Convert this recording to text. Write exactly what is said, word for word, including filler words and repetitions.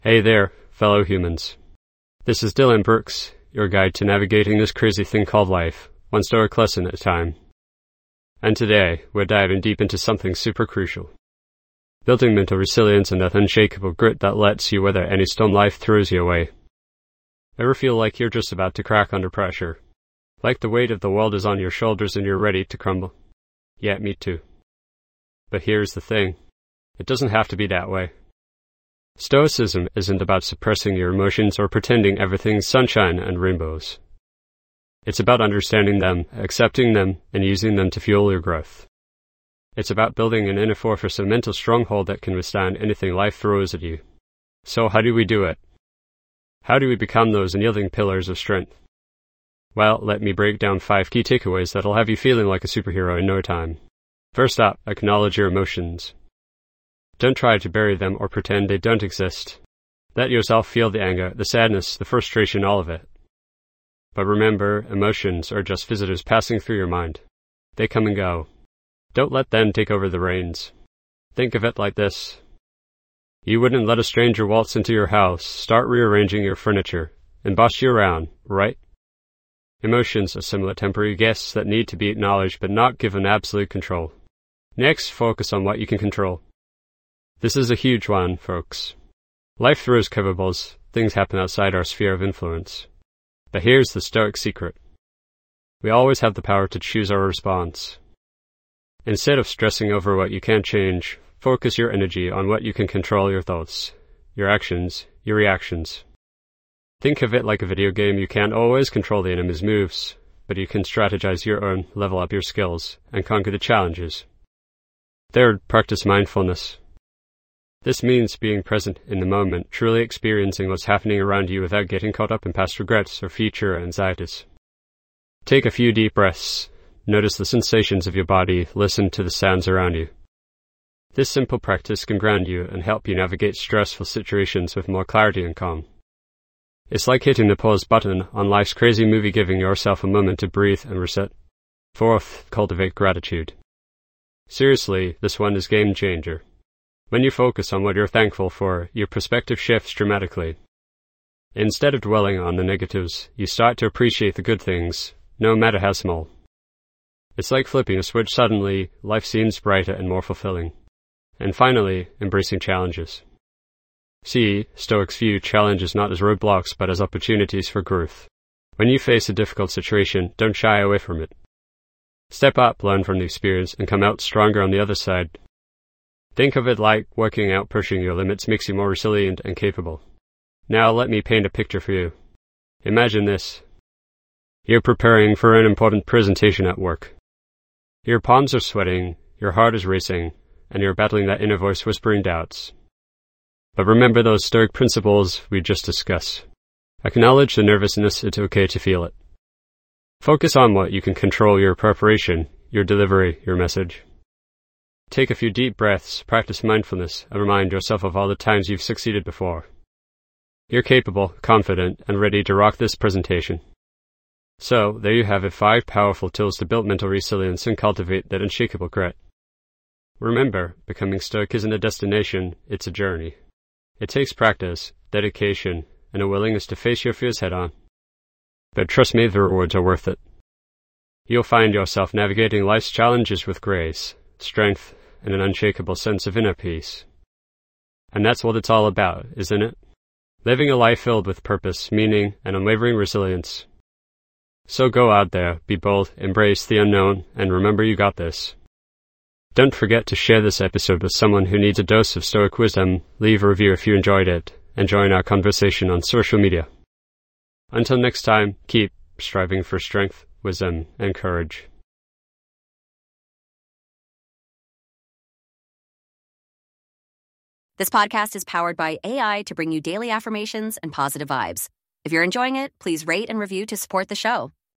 Hey there, fellow humans. This is Dylan Brooks, your guide to navigating this crazy thing called life, one stoic lesson at a time. And today, we're diving deep into something super crucial. Building mental resilience and that unshakable grit that lets you weather any storm life throws you away. Ever feel like you're just about to crack under pressure? Like the weight of the world is on your shoulders and you're ready to crumble? Yeah, me too. But here's the thing. It doesn't have to be that way. Stoicism isn't about suppressing your emotions or pretending everything's sunshine and rainbows. It's about understanding them, accepting them, and using them to fuel your growth. It's about building an inner fortress, a mental stronghold that can withstand anything life throws at you. So how do we do it? How do we become those unyielding pillars of strength? Well, let me break down five key takeaways that'll have you feeling like a superhero in no time. First up, acknowledge your emotions. Don't try to bury them or pretend they don't exist. Let yourself feel the anger, the sadness, the frustration, all of it. But remember, emotions are just visitors passing through your mind. They come and go. Don't let them take over the reins. Think of it like this. You wouldn't let a stranger waltz into your house, start rearranging your furniture, and boss you around, right? Emotions are similar temporary guests that need to be acknowledged but not given absolute control. Next, focus on what you can control. This is a huge one, folks. Life throws curveballs. Things happen outside our sphere of influence. But here's the Stoic secret. We always have the power to choose our response. Instead of stressing over what you can't change, focus your energy on what you can control: your thoughts, your actions, your reactions. Think of it like a video game. You can't always control the enemy's moves, but you can strategize your own, level up your skills, and conquer the challenges. Third, practice mindfulness. This means being present in the moment, truly experiencing what's happening around you without getting caught up in past regrets or future anxieties. Take a few deep breaths. Notice the sensations of your body. Listen to the sounds around you. This simple practice can ground you and help you navigate stressful situations with more clarity and calm. It's like hitting the pause button on life's crazy movie, giving yourself a moment to breathe and reset. Fourth, cultivate gratitude. Seriously, this one is game changer. When you focus on what you're thankful for, your perspective shifts dramatically. Instead of dwelling on the negatives, you start to appreciate the good things, no matter how small. It's like flipping a switch. Suddenly, life seems brighter and more fulfilling. And finally, embracing challenges. See, Stoics view challenges not as roadblocks but as opportunities for growth. When you face a difficult situation, don't shy away from it. Step up, learn from the experience, and come out stronger on the other side. Think of it like working out. Pushing your limits makes you more resilient and capable. Now let me paint a picture for you. Imagine this. You're preparing for an important presentation at work. Your palms are sweating, your heart is racing, and you're battling that inner voice whispering doubts. But remember those Stoic principles we just discussed. Acknowledge the nervousness. It's okay to feel it. Focus on what you can control: your preparation, your delivery, your message. Take a few deep breaths, practice mindfulness, and remind yourself of all the times you've succeeded before. You're capable, confident, and ready to rock this presentation. So, there you have it, five powerful tools to build mental resilience and cultivate that unshakable grit. Remember, becoming Stoic isn't a destination, it's a journey. It takes practice, dedication, and a willingness to face your fears head on. But trust me, the rewards are worth it. You'll find yourself navigating life's challenges with grace, strength, and an unshakable sense of inner peace. And that's what it's all about, isn't it? Living a life filled with purpose, meaning, and unwavering resilience. So go out there, be bold, embrace the unknown, and remember you got this. Don't forget to share this episode with someone who needs a dose of Stoic wisdom, leave a review if you enjoyed it, and join our conversation on social media. Until next time, keep striving for strength, wisdom, and courage. This podcast is powered by A I to bring you daily affirmations and positive vibes. If you're enjoying it, please rate and review to support the show.